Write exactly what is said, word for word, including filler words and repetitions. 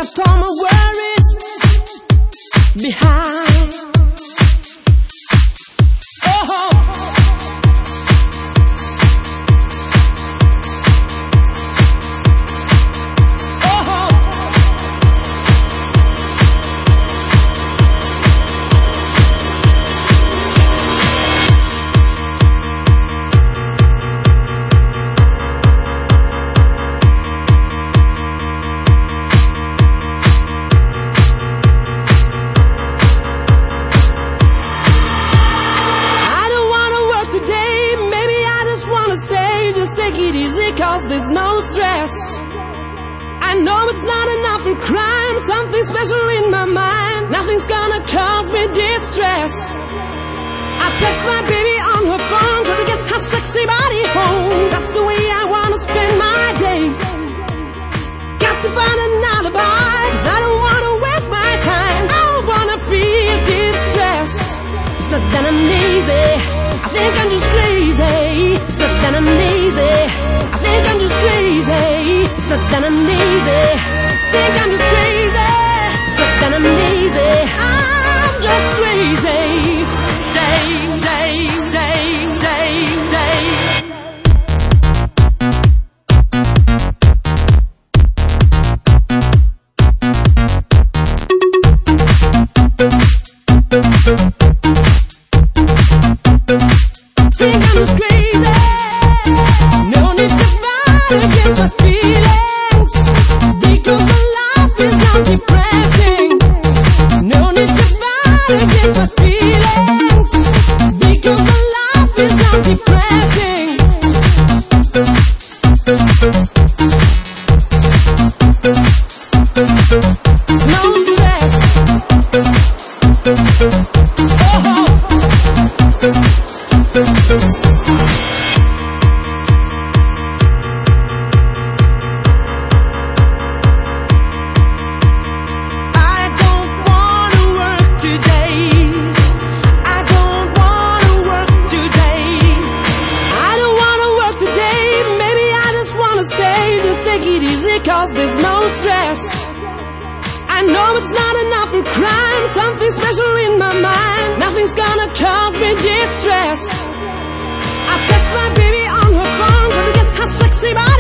left all my worries behind. Oh, cause there's no stress. I know it's not enough for crime. Something special in my mind. Nothing's gonna cause me distress. I text my baby on her phone, try to get her sexy body home. That's the way I wanna spend my day. Got to find an alibi, cause I don't wanna waste my time. I don't wanna feel distress. It's not that I'm lazy, I think I'm just crazy. It's not that I'm lazy, I think I'm just crazy. It's not that I'm lazy, I think I'm just crazy. It's not that I'm lazy, I'm just crazy. Day, day, day, day, day. Think I'm just crazy. No need to fight against my feelings, because my life is not depressing. No need to fight against my feelings, because my life is not depressing. No stress. Oh. Cause there's no stress. I know it's not enough for crime. Something special in my mind. Nothing's gonna cause me distress. I text my baby on her phone, trying to get her sexy body